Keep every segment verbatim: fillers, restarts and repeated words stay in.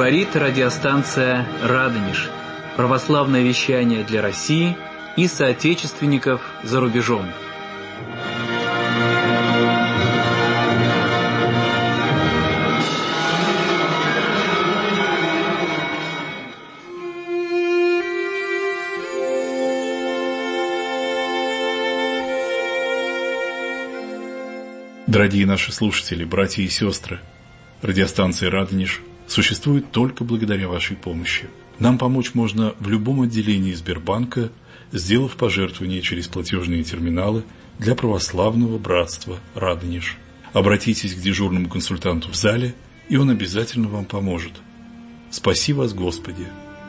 Говорит радиостанция «Радонеж». Православное вещание для России и соотечественников за рубежом. Дорогие наши слушатели, братья и сестры, радиостанция «Радонеж» существует только благодаря вашей помощи. Нам помочь можно в любом отделении Сбербанка, сделав пожертвование через платежные терминалы для православного братства «Радонеж». Обратитесь к дежурному консультанту в зале, и он обязательно вам поможет. Спаси вас, Господи!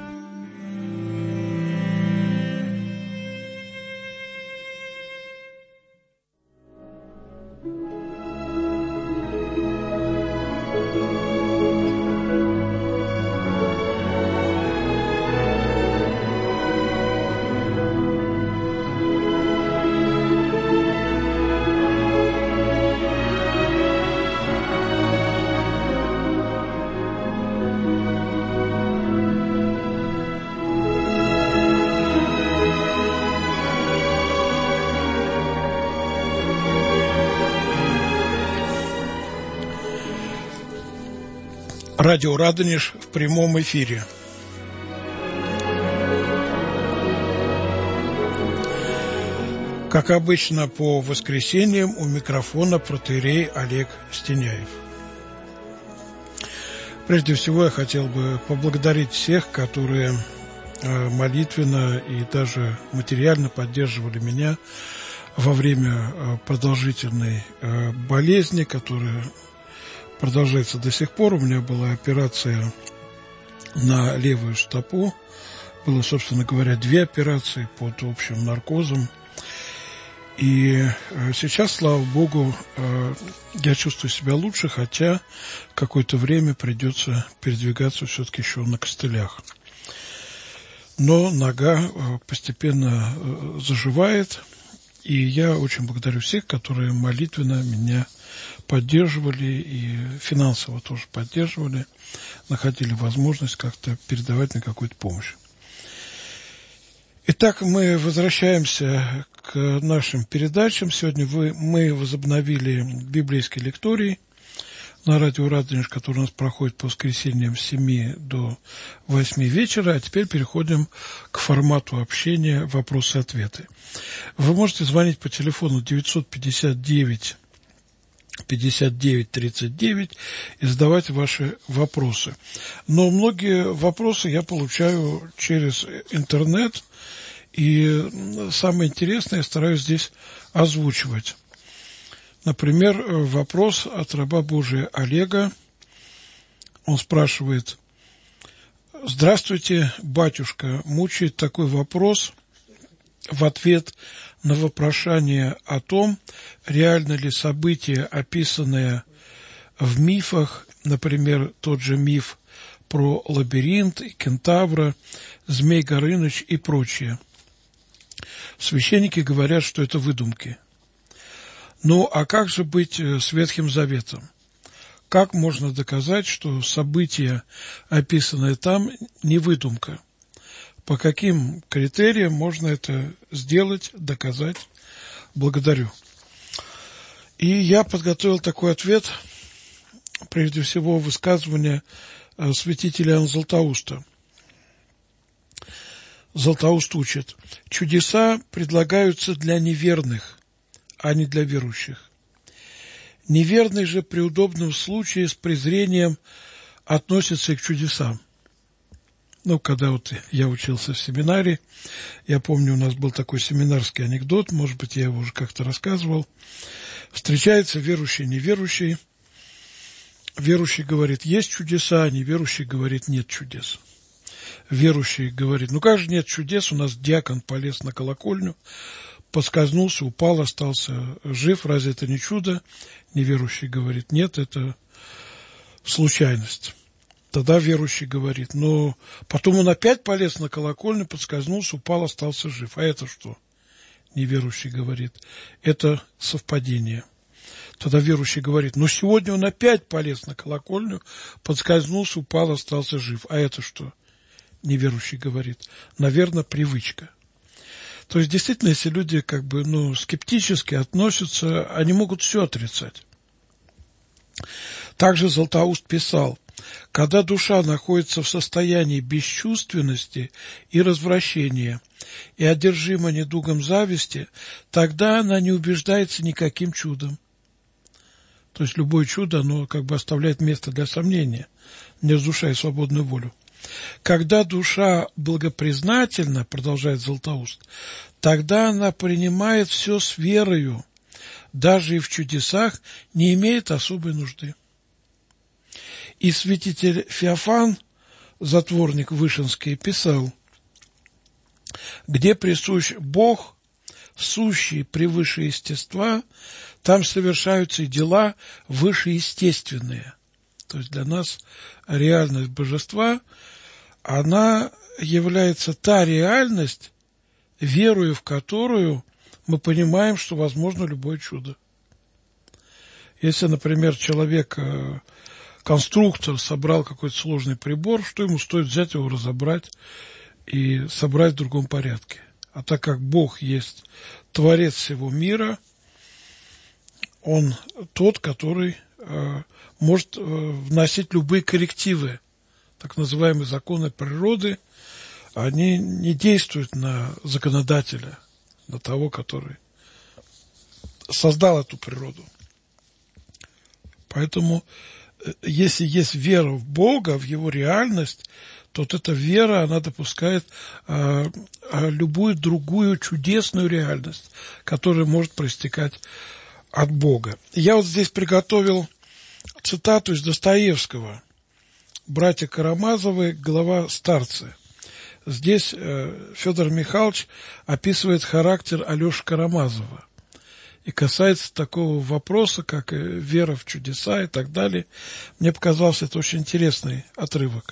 Радио «Радонеж» в прямом эфире. Как обычно, по воскресеньям у микрофона протоиерей Олег Стеняев. Прежде всего, я хотел бы поблагодарить всех, которые молитвенно и даже материально поддерживали меня во время продолжительной болезни, которая продолжается до сих пор. У меня была операция на левую стопу. Было, собственно говоря, две операции под общим наркозом. И сейчас, слава Богу, я чувствую себя лучше, хотя какое-то время придется передвигаться все-таки еще на костылях. Но нога постепенно заживает, и я очень благодарю всех, которые молитвенно меня поддерживали и финансово тоже поддерживали, находили возможность как-то передавать мне какую-то помощь. Итак, мы возвращаемся к нашим передачам. Сегодня вы, мы возобновили библейский лекторий на радио «Радонеж», который у нас проходит по воскресеньям с семи до восьми вечера, а теперь переходим к формату общения «Вопросы-ответы». Вы можете звонить по телефону девятьсот пятьдесят девять пятьдесят девять тридцать девять и задавать ваши вопросы. Но многие вопросы я получаю через интернет, и самое интересное я стараюсь здесь озвучивать. Например, вопрос от раба Божия Олега. Он спрашивает: «Здравствуйте, батюшка, мучает такой вопрос в ответ на вопрошание о том, реально ли события, описанные в мифах, например, тот же миф про лабиринт, кентавра, Змей Горыныч и прочее. Священники говорят, что это выдумки. Ну, а как же быть с Ветхим Заветом? Как можно доказать, что события, описанные там, не выдумка? По каким критериям можно это сделать, доказать? Благодарю». И я подготовил такой ответ, прежде всего, высказывание святителя Иоанна Златоуста. Златоуст учит: чудеса предлагаются для неверных, а не для верующих. Неверный же при удобном случае с презрением относится и к чудесам. Ну, когда вот я учился в семинаре, я помню, у нас был такой семинарский анекдот, может быть, я его уже как-то рассказывал. Встречается верующий, неверующий. Верующий говорит: есть чудеса, а неверующий говорит: нет чудес. Верующий говорит: ну как же нет чудес, у нас диакон полез на колокольню, поскользнулся, упал, остался жив, разве это не чудо? Неверующий говорит: нет, это случайность. Тогда верующий говорит: ну, потом он опять полез на колокольню, подскользнулся, упал, остался жив. А это что? Неверующий говорит: это совпадение. Тогда верующий говорит: ну, сегодня он опять полез на колокольню, подскользнулся, упал, остался жив. А это что? Неверующий говорит: наверное, привычка. То есть, действительно, если люди как бы, ну, скептически относятся, они могут все отрицать. Также Златоуст писал: когда душа находится в состоянии бесчувственности и развращения и одержима недугом зависти, тогда она не убеждается никаким чудом. То есть любое чудо, оно как бы оставляет место для сомнения, не разрушая свободную волю. Когда душа благопризнательна, продолжает Златоуст, тогда она принимает все с верою, даже и в чудесах не имеет особой нужды. И святитель Феофан, затворник Вышинский, писал: где присущ Бог, сущий превыше естества, там совершаются и дела вышеестественные. То есть для нас реальность божества, она является та реальность, веруя в которую мы понимаем, что возможно любое чудо. Если, например, человек, конструктор, собрал какой-то сложный прибор, что ему стоит взять его, разобрать и собрать в другом порядке. А так как Бог есть Творец всего мира, Он тот, который э, может э, вносить любые коррективы. Так называемые законы природы, они не действуют на законодателя, на того, который создал эту природу. Поэтому, если есть вера в Бога, в Его реальность, то вот эта вера, она допускает а, а, любую другую чудесную реальность, которая может проистекать от Бога. Я вот здесь приготовил цитату из Достоевского, «Братья Карамазовы, глава «Старцы». Здесь э, Федор Михайлович описывает характер Алеши Карамазова и касается такого вопроса, как вера в чудеса и так далее. Мне показался это очень интересный отрывок.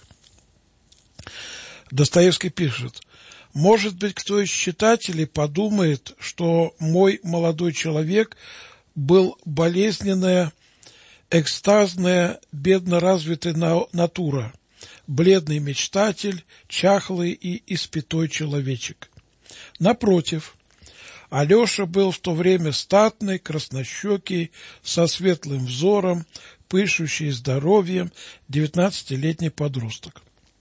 Достоевский пишет: «Может быть, кто из читателей подумает, что мой молодой человек был болезненная, экстазная, бедно развитая натура, бледный мечтатель, чахлый и испятой человечек. Напротив, Алеша был в то время статный, краснощекий, со светлым взором, пышущий здоровьем, девятнадцатилетний подросток.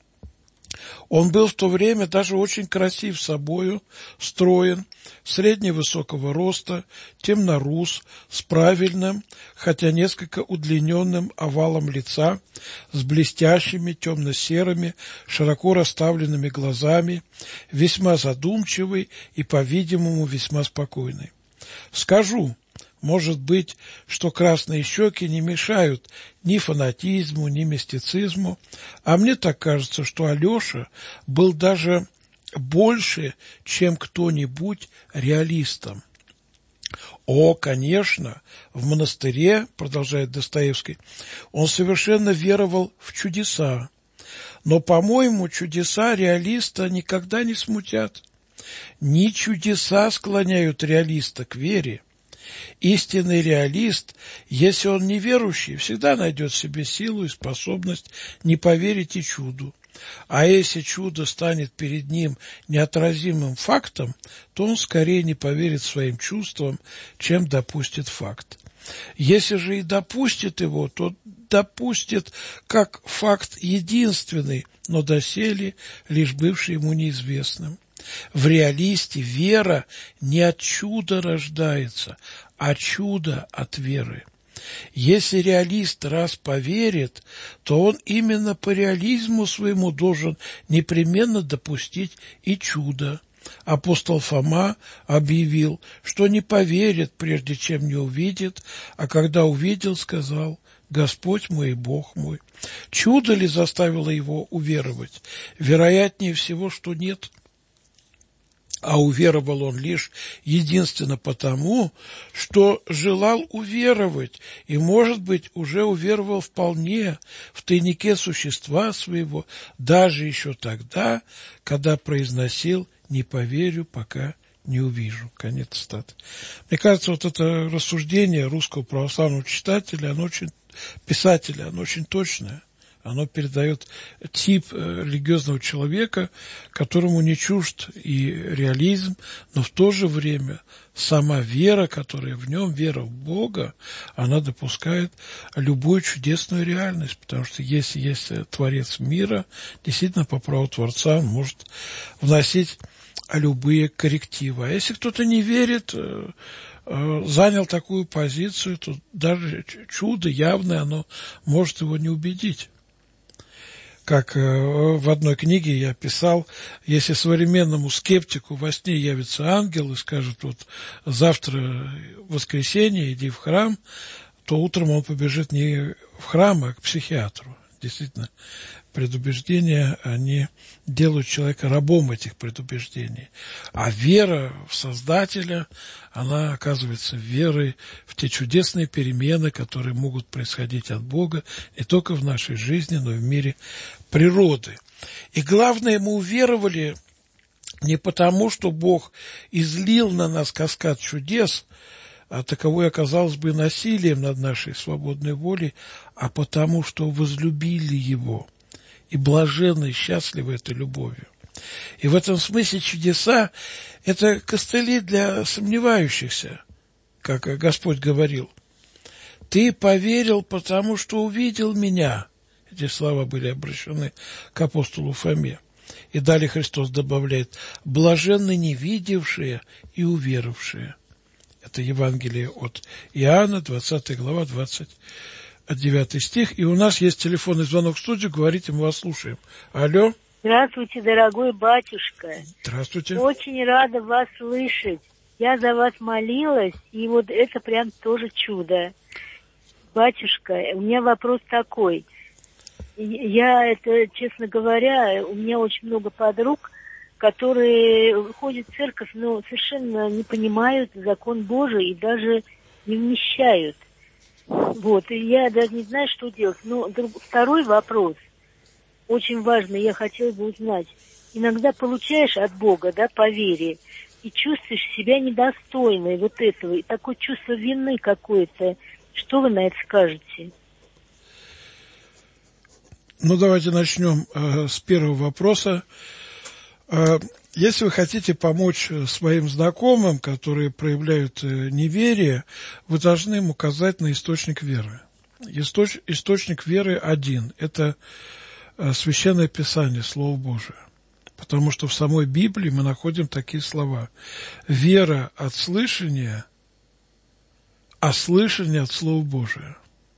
Он был в то время даже очень красив собою, строен, средневысокого роста, темнорус, с правильным, хотя несколько удлиненным овалом лица, с блестящими темно-серыми, широко расставленными глазами, весьма задумчивый и, по-видимому, весьма спокойный. Скажу, может быть, что красные щеки не мешают ни фанатизму, ни мистицизму, а мне так кажется, что Алеша был даже больше, чем кто-нибудь, реалистом. О, конечно, в монастыре, продолжает Достоевский, он совершенно веровал в чудеса, но, по-моему, чудеса реалиста никогда не смутят. Не чудеса склоняют реалиста к вере. Истинный реалист, если он неверующий, всегда найдет в себе силу и способность не поверить и чуду. А если чудо станет перед ним неотразимым фактом, то он скорее не поверит своим чувствам, чем допустит факт. Если же и допустит его, то допустит как факт единственный, но доселе лишь бывший ему неизвестным. В реалисте вера не от чуда рождается, а чудо от веры. Если реалист раз поверит, то он именно по реализму своему должен непременно допустить и чудо. Апостол Фома объявил, что не поверит, прежде чем не увидит, а когда увидел, сказал: «Господь мой и Бог мой». Чудо ли заставило его уверовать? Вероятнее всего, что нет. А уверовал он лишь единственно потому, что желал уверовать, и, может быть, уже уверовал вполне в тайнике существа своего, даже еще тогда, когда произносил «не поверю, пока не увижу. Конец цитаты. Мне кажется, вот это рассуждение русского православного читателя, оно очень, писателя, оно очень точное. Оно передает тип религиозного человека, которому не чужд и реализм, но в то же время сама вера, которая в нем, вера в Бога, она допускает любую чудесную реальность, потому что если есть Творец мира, действительно по праву Творца он может вносить любые коррективы. А если кто-то не верит, занял такую позицию, то даже чудо явное, оно может его не убедить. Как в одной книге я писал, если современному скептику во сне явится ангел и скажет, вот завтра воскресенье, иди в храм, то утром он побежит не в храм, а к психиатру. Действительно, предубеждения, они делают человека рабом этих предубеждений. А вера в Создателя, она оказывается верой в те чудесные перемены, которые могут происходить от Бога не только в нашей жизни, но и в мире природы. И главное, мы уверовали не потому, что Бог излил на нас каскад чудес, а таковое оказалось бы насилием над нашей свободной волей, а потому, что возлюбили Его и блаженны и счастливы этой любовью. И в этом смысле чудеса – это костыли для сомневающихся, как Господь говорил. «Ты поверил, потому что увидел меня». Эти слова были обращены к апостолу Фоме. И далее Христос добавляет: «Блаженны невидевшие и уверовавшие». Это Евангелие от Иоанна, двадцатая глава, двадцать девятый стих. И у нас есть телефонный звонок в студию. Говорите, мы вас слушаем. Алло. Здравствуйте, дорогой батюшка. Здравствуйте. Очень рада вас слышать. Я за вас молилась, и вот это прям тоже чудо. Батюшка, у меня вопрос такой. Я, это, честно говоря, у меня очень много подруг, которые ходят в церковь, но совершенно не понимают закон Божий и даже не вмещают. Вот, и я даже не знаю, что делать. Но друг, второй вопрос, очень важный, я хотела бы узнать. Иногда получаешь от Бога, да, по вере, и чувствуешь себя недостойной вот этого, и такое чувство вины какое-то. Что вы на это скажете? Ну, давайте начнем э, с первого вопроса. Э, если вы хотите помочь своим знакомым, которые проявляют э, неверие, вы должны им указать на источник веры. Источ, источник веры один – это э, Священное Писание, Слово Божие. Потому что в самой Библии мы находим такие слова: «Вера от слышания, а слышание от Слова Божия».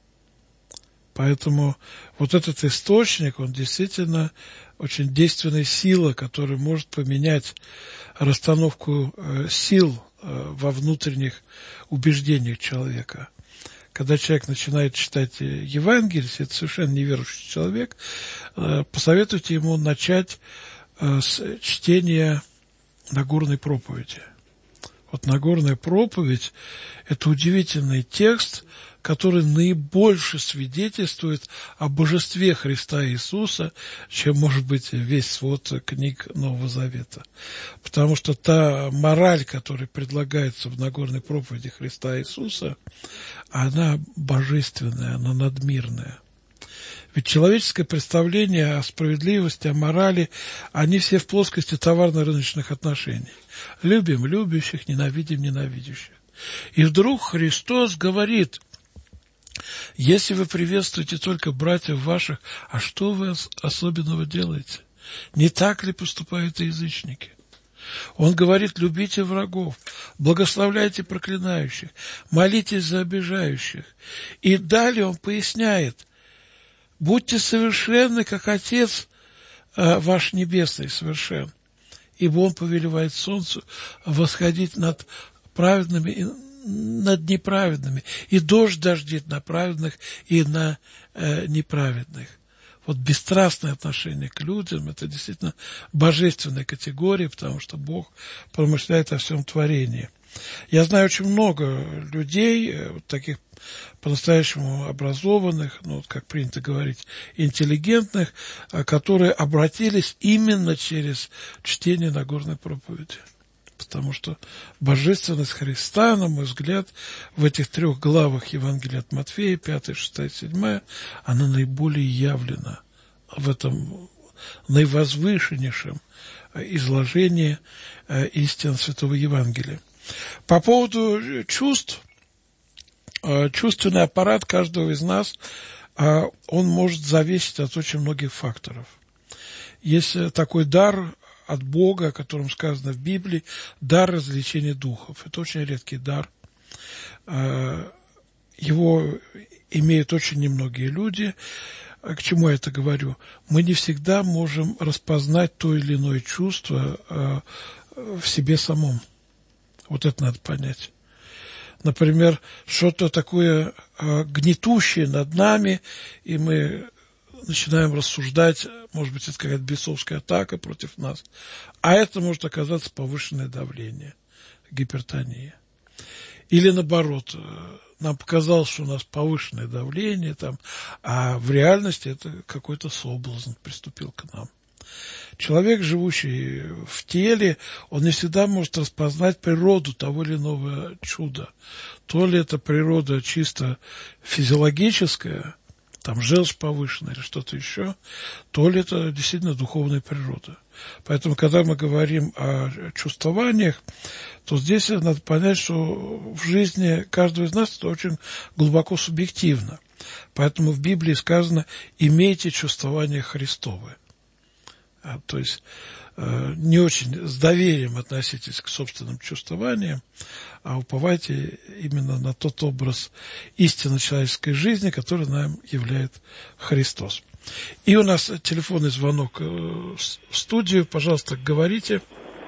Поэтому вот этот источник, он действительно очень действенная сила, которая может поменять расстановку э, сил э, во внутренних убеждениях человека. Когда человек начинает читать Евангелие, если это совершенно неверующий человек, э, посоветуйте ему начать э, с чтения Нагорной проповеди. Вот Нагорная проповедь – это удивительный текст, который наибольше свидетельствует о божестве Христа Иисуса, чем, может быть, весь свод книг Нового Завета. Потому что та мораль, которая предлагается в Нагорной проповеди Христа Иисуса, она божественная, она надмирная. Ведь человеческое представление о справедливости, о морали, они все в плоскости товарно-рыночных отношений. Любим любящих, ненавидим ненавидящих. И вдруг Христос говорит: если вы приветствуете только братьев ваших, а что вы особенного делаете? Не так ли поступают и язычники? Он говорит: любите врагов, благословляйте проклинающих, молитесь за обижающих. И далее он поясняет: будьте совершенны, как Отец э, ваш Небесный совершен. Ибо он повелевает солнцу восходить над праведными и над неправедными, и дождь дождит на праведных и на э, неправедных. Вот бесстрастное отношение к людям – это действительно божественная категория, потому что Бог промышляет о всем творении. Я знаю очень много людей, вот таких по-настоящему образованных, ну, вот как принято говорить, интеллигентных, которые обратились именно через чтение Нагорной проповеди. потому что божественность Христа, на мой взгляд, в этих трех главах Евангелия от Матфея, пятая, шестая, седьмая, она наиболее явлена в этом наивозвышеннейшем изложении истин Святого Евангелия. По поводу чувств, чувственный аппарат каждого из нас, он может зависеть от очень многих факторов. Есть такой дар от Бога, о котором сказано в Библии, дар развлечения духов. Это очень редкий дар. Его имеют очень немногие люди. К чему я это говорю? Мы не всегда можем распознать то или иное чувство в себе самом. Вот это надо понять. Например, что-то такое гнетущее над нами, и мы начинаем рассуждать, может быть, это какая-то бесовская атака против нас, а это может оказаться повышенное давление, гипертония. Или наоборот, нам показалось, что у нас повышенное давление, там, а в реальности это какой-то соблазн приступил к нам. Человек, живущий в теле, он не всегда может распознать природу того или иного чуда. То ли это природа чисто физиологическая, там желчь повышенная или что-то еще, то ли это действительно духовная природа. Поэтому, когда мы говорим о чувствованиях, то здесь надо понять, что в жизни каждого из нас это очень глубоко субъективно. Поэтому в Библии сказано «имейте чувствования Христовы». А, то есть э, не очень с доверием относитесь к собственным чувствованиям, а уповайте именно на тот образ истинно человеческой жизни, который нам являет Христос. И у нас телефонный звонок э, в студию. Пожалуйста, говорите.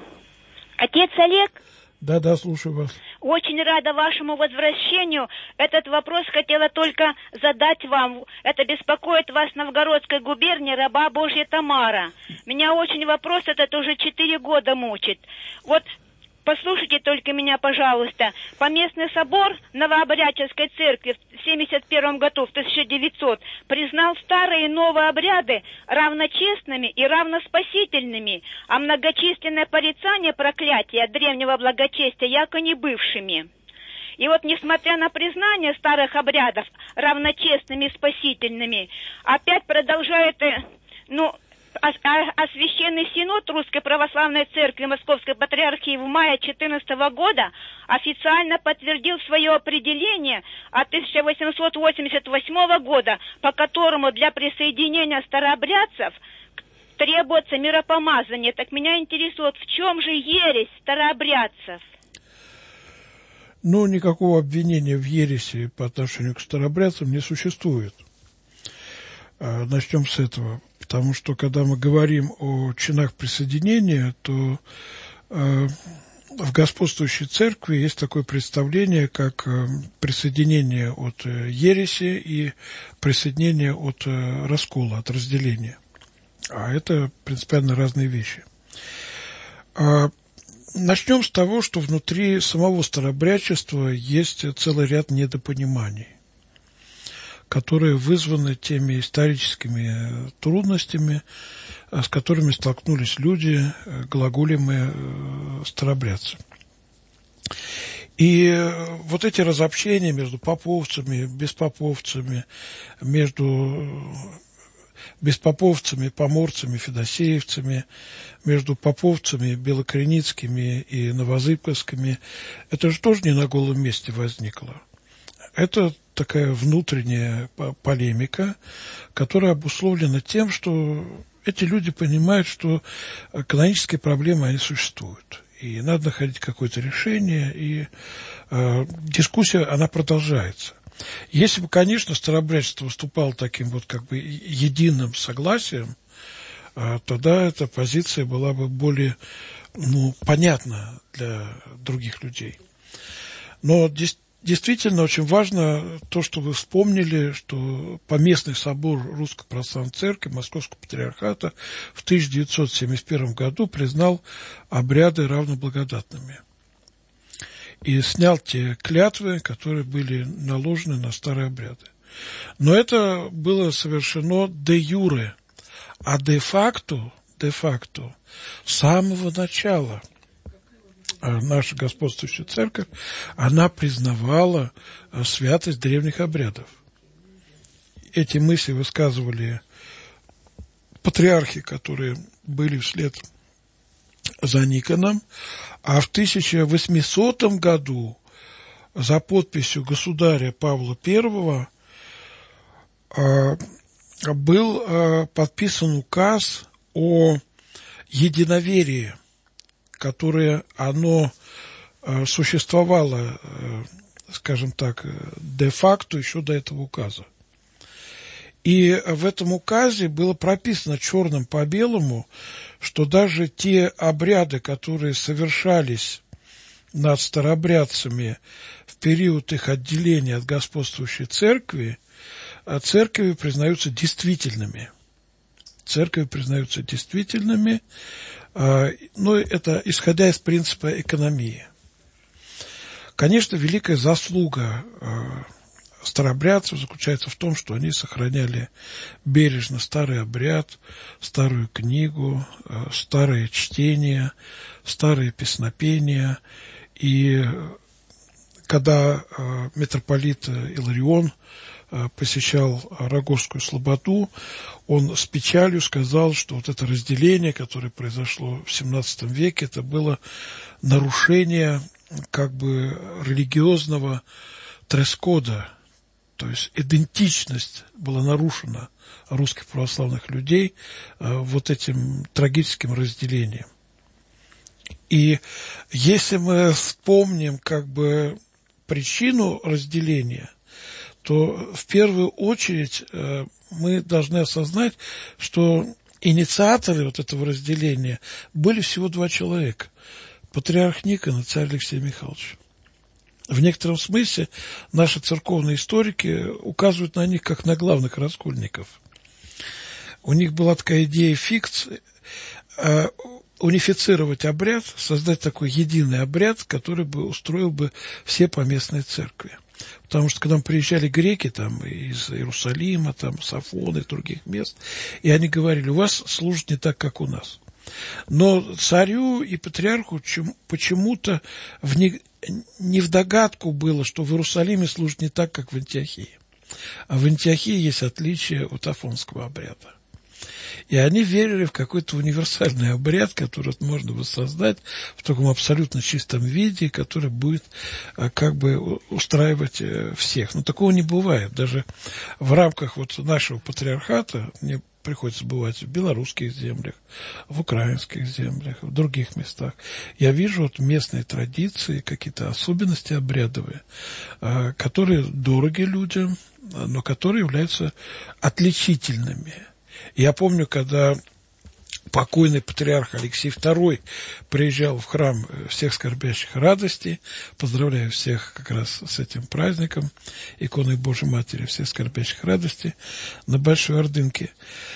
Отец Олег? Да, да, слушаю вас. Очень рада вашему возвращению. Этот вопрос хотела только задать вам. Это беспокоит вас Новгородской губернии, раба Божья Тамара. Меня очень вопрос этот уже четыре года мучит. Вот послушайте только меня, пожалуйста. Поместный собор Новообрядческой церкви в семьдесят первом году, в тысяча девятисотом, признал старые и новые обряды равночестными и равноспасительными, а многочисленное порицание проклятия древнего благочестия яко не бывшими. И вот, несмотря на признание старых обрядов равночестными и спасительными, опять продолжает, ну... А, а, а Священный Синод Русской Православной Церкви Московской Патриархии в мае две тысячи четырнадцатого года официально подтвердил свое определение от тысяча восемьсот восемьдесят восьмого года, по которому для присоединения старообрядцев требуется миропомазание. Так меня интересует, в чем же ересь старообрядцев? Ну, никакого обвинения в ереси по отношению к старообрядцам не существует. Начнем с этого. Потому что, когда мы говорим о чинах присоединения, то э, в господствующей церкви есть такое представление, как э, присоединение от э, ереси и присоединение от э, раскола, от разделения. А это принципиально разные вещи. А, начнем с того, что внутри самого старообрядчества есть целый ряд недопониманий, которые вызваны теми историческими трудностями, с которыми столкнулись люди, глаголемые старообрядцы. И вот эти разобщения между поповцами, беспоповцами, между беспоповцами, поморцами, федосеевцами, между поповцами, белокреницкими и новозыбковскими, это же тоже не на голом месте возникло. Это такая внутренняя полемика, которая обусловлена тем, что эти люди понимают, что канонические проблемы, они существуют. И надо находить какое-то решение, и э, дискуссия, она продолжается. Если бы, конечно, старообрядчество выступало таким вот как бы единым согласием, э, тогда эта позиция была бы более, ну, понятна для других людей. Но здесь действительно очень важно то, что вы вспомнили, что Поместный собор Русской Православной Церкви Московского Патриархата в тысяча девятьсот семьдесят первом году признал обряды равноблагодатными и снял те клятвы, которые были наложены на старые обряды. Но это было совершено де юре, а де факто, де факто с самого начала наша господствующая церковь, она признавала святость древних обрядов. Эти мысли высказывали патриархи, которые были вслед за Никоном, а в тысяча восьмисотом году за подписью государя Павла Первого был подписан указ о единоверии, которое оно существовало, скажем так, де-факто еще до этого указа. И в этом указе было прописано черным по белому, что даже те обряды, которые совершались над старообрядцами в период их отделения от господствующей церкви, церкви признаются действительными. Церкви признаются действительными, но это исходя из принципа экономии. Конечно, великая заслуга старообрядцев заключается в том, что они сохраняли бережно старый обряд, старую книгу, старые чтения, старые песнопения. И когда митрополит Иларион посещал Рогожскую слободу, он с печалью сказал, что вот это разделение, которое произошло в семнадцатом веке, это было нарушение как бы религиозного дресс-кода, то есть идентичность была нарушена русских православных людей вот этим трагическим разделением. И если мы вспомним как бы причину разделения, то в первую очередь мы должны осознать, что инициаторы вот этого разделения были всего два человека. Патриарх Никон и царь Алексей Михайлович. В некотором смысле наши церковные историки указывают на них как на главных раскольников. У них была такая идея фикс, э, унифицировать обряд, создать такой единый обряд, который бы устроил бы все поместные церкви. Потому что когда приезжали греки там, из Иерусалима, там, с Афона и других мест, и они говорили, у вас служат не так, как у нас. Но царю и патриарху почему-то в не, не в догадку было, что в Иерусалиме служат не так, как в Антиохии. А в Антиохии есть отличие от афонского обряда. И они верили в какой-то универсальный обряд, который можно воссоздать в таком абсолютно чистом виде, который будет как бы устраивать всех. Но такого не бывает. Даже в рамках вот нашего патриархата мне приходится бывать в белорусских землях, в украинских землях, в других местах. Я вижу вот местные традиции, какие-то особенности обрядовые, которые дороги людям, но которые являются отличительными. Я помню, когда покойный патриарх Алексей Второй приезжал в храм всех скорбящих радости, поздравляю всех как раз с этим праздником, иконой Божьей Матери всех скорбящих радости на Большой Ордынке,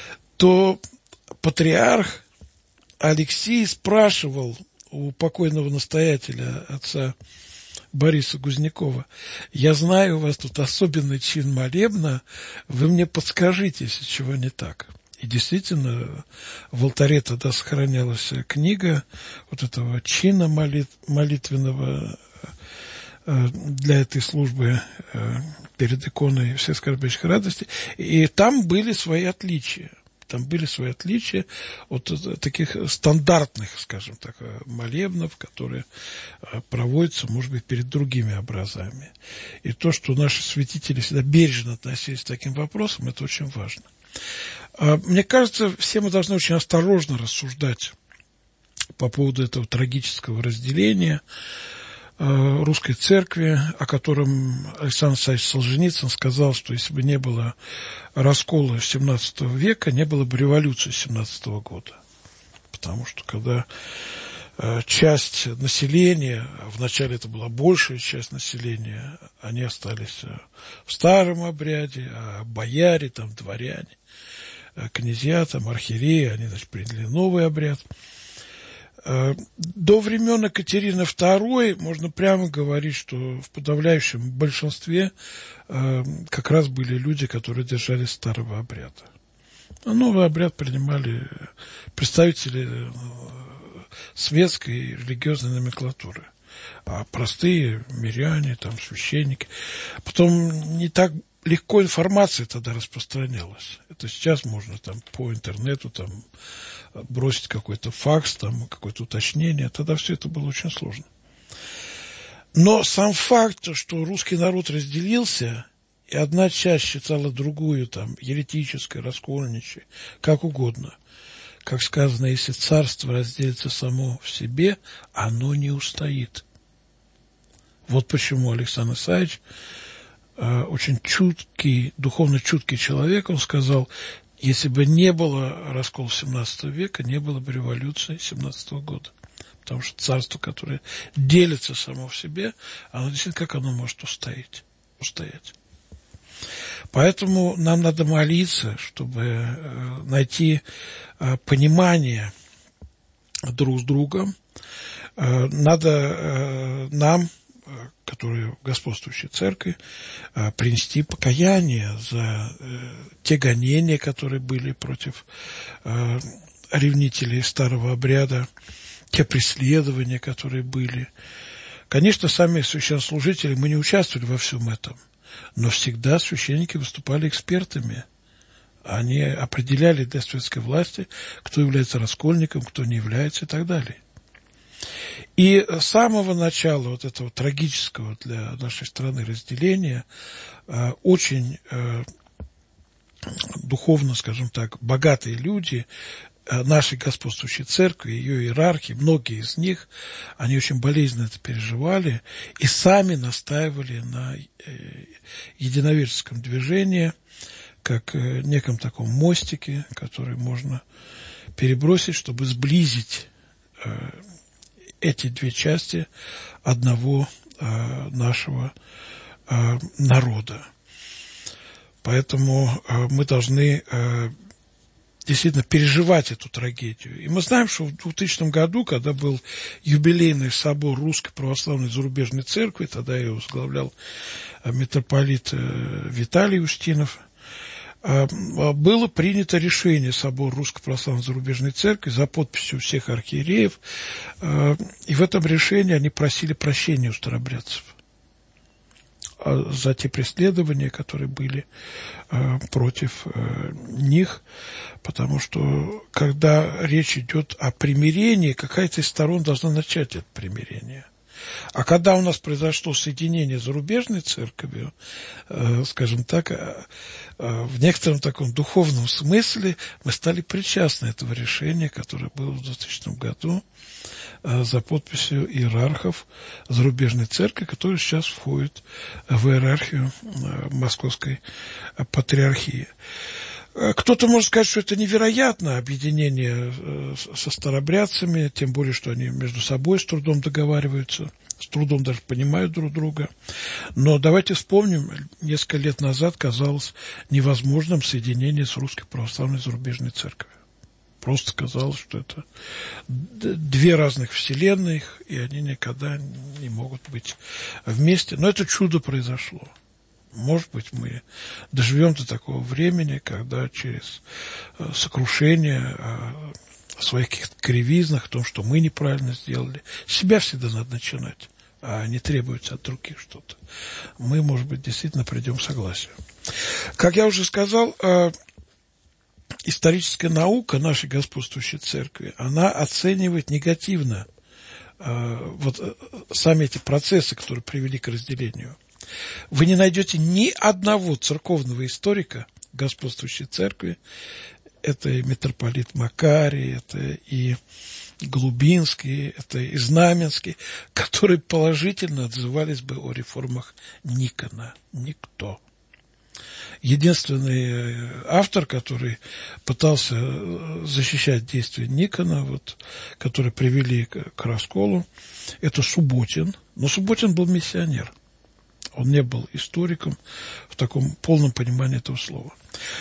то патриарх Алексей спрашивал у покойного настоятеля, отца Бориса Гузнякова: я знаю, у вас тут особенный чин молебна, вы мне подскажите, если чего не так. И действительно, в алтаре тогда сохранялась книга вот этого чина молит, молитвенного для этой службы перед иконой всех скорбящих радостей, и там были свои отличия. Там были свои отличия от таких стандартных, скажем так, молебнов, которые проводятся, может быть, перед другими образами. И то, что наши святители всегда бережно относились к таким вопросам, это очень важно. Мне кажется, все мы должны очень осторожно рассуждать по поводу этого трагического разделения русской церкви, о котором Александр Александрович Солженицын сказал, что если бы не было раскола семнадцатого века, не было бы революции семнадцатого года. Потому что когда часть населения, вначале это была большая часть населения, они остались в старом обряде, а бояре, там, дворяне, князья, там, архиереи, они, значит, приняли новый обряд. До времен Екатерины Второй можно прямо говорить, что в подавляющем большинстве как раз были люди, которые держались старого обряда. А новый обряд принимали представители светской и религиозной номенклатуры. А простые миряне, там, священники. Потом не так легко информация тогда распространялась. Это сейчас можно там по интернету там бросить какой-то факс, там какое-то уточнение. Тогда все это было очень сложно. Но сам факт, что русский народ разделился, и одна часть считала другую, там, еретической, раскольничей, как угодно. Как сказано, если царство разделится само в себе, оно не устоит. Вот почему Александр Исаевич, э, очень чуткий, духовно чуткий человек, он сказал, если бы не было раскола семнадцатого века, не было бы революции семнадцатого года. Потому что царство, которое делится само в себе, оно действительно, как оно может устоять? устоять. Поэтому нам надо молиться, чтобы э, найти э, понимание друг с другом. Э, надо э, нам, э, которые в господствующей церкви, э, принести покаяние за э, те гонения, которые были против э, ревнителей старого обряда, те преследования, которые были. Конечно, сами священнослужители, мы не участвовали во всем этом. Но всегда священники выступали экспертами. Они определяли для светской власти, кто является раскольником, кто не является и так далее. И с самого начала вот этого трагического для нашей страны разделения очень духовно, скажем так, богатые люди нашей господствующей церкви, ее иерархии, многие из них, они очень болезненно это переживали и сами настаивали на единоверческом движении, как неком таком мостике, который можно перебросить, чтобы сблизить эти две части одного нашего народа. Поэтому мы должны действительно переживать эту трагедию. И мы знаем, что в двухтысячном году, когда был юбилейный собор Русской Православной Зарубежной Церкви, тогда его возглавлял митрополит Виталий Устинов, было принято решение собора Русской Православной Зарубежной Церкви за подписью всех архиереев, и в этом решении они просили прощения у старообрядцев за те преследования, которые были э, против э, них, потому что, когда речь идет о примирении, какая-то из сторон должна начать это примирение. А когда у нас произошло соединение с зарубежной церковью, э, скажем так, э, э, в некотором таком духовном смысле мы стали причастны этого решения, которое было в двухтысячном году, э, за подписью иерархов зарубежной церкви, которая сейчас входит в иерархию э, Московской патриархии. Кто-то может сказать, что это невероятно, объединение со старообрядцами, тем более, что они между собой с трудом договариваются, с трудом даже понимают друг друга. Но давайте вспомним, несколько лет назад казалось невозможным соединение с Русской Православной Зарубежной Церковью. Просто казалось, что это две разных вселенных, и они никогда не могут быть вместе. Но это чудо произошло. Может быть, мы доживем до такого времени, когда через сокрушение о своих каких-то кривизнах, о том, что мы неправильно сделали, себя всегда надо начинать, а не требуется от других что-то. Мы, может быть, действительно придем к согласию. Как я уже сказал, историческая наука нашей господствующей церкви, она оценивает негативно вот сами эти процессы, которые привели к разделению. Вы не найдете ни одного церковного историка господствующей церкви, это и митрополит Макарий, это и Глубинский, это и Знаменский, которые положительно отзывались бы о реформах Никона. Никто. Единственный автор, который пытался защищать действия Никона, вот, которые привели к, к расколу, это Субботин. Но Субботин был миссионер. Он не был историком в таком полном понимании этого слова.